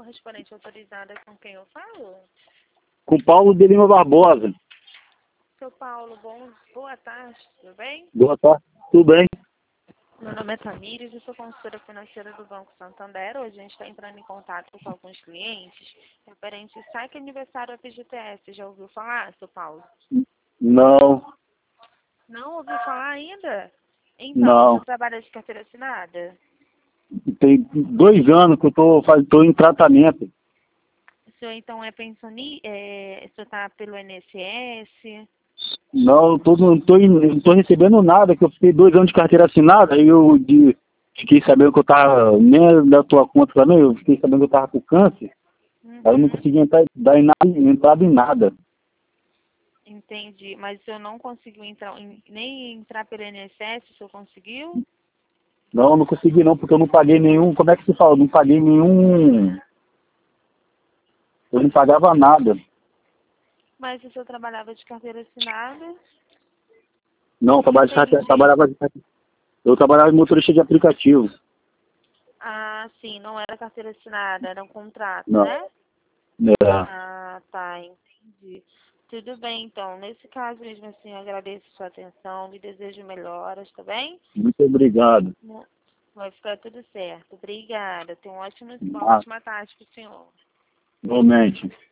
correspondente autorizada com quem eu falo? Com Paulo de Lima Barbosa. Seu Paulo, boa tarde, tudo bem? Boa tarde. Tudo bem? Meu nome é Tamires, eu sou consultora financeira do Banco Santander. Hoje a gente está entrando em contato com alguns clientes referente ao saque aniversário FGTS. Já ouviu falar, seu Paulo? Não. Não ouviu falar ainda? Então, Não. você trabalha de carteira assinada? Tem 2 anos que eu tô em tratamento. O senhor então é pensionista? O senhor está pelo INSS? Não, não tô recebendo nada, que eu fiquei 2 anos de carteira assinada, aí fiquei sabendo que eu tava, nem da tua conta também, eu fiquei sabendo que eu tava com câncer, aí eu não consegui entrada em nada. Entendi, mas o senhor não conseguiu nem entrar pelo INSS, o senhor conseguiu? Não, não consegui não, porque eu não paguei nenhum, como é que se fala? Eu não paguei nenhum, eu não pagava nada. Mas o senhor trabalhava de carteira assinada? Não, Entendi. eu trabalhava em motorista de aplicativo. Ah, sim, não era carteira assinada, era um contrato, Não, né? é, Ah, tá, entendi. Tudo bem, então. Nesse caso mesmo assim, eu agradeço a sua atenção, lhe desejo melhoras, tá bem? muito obrigado. Vai ficar tudo certo. Obrigada. Tenha uma Ah, ótima tarde pro senhor. igualmente.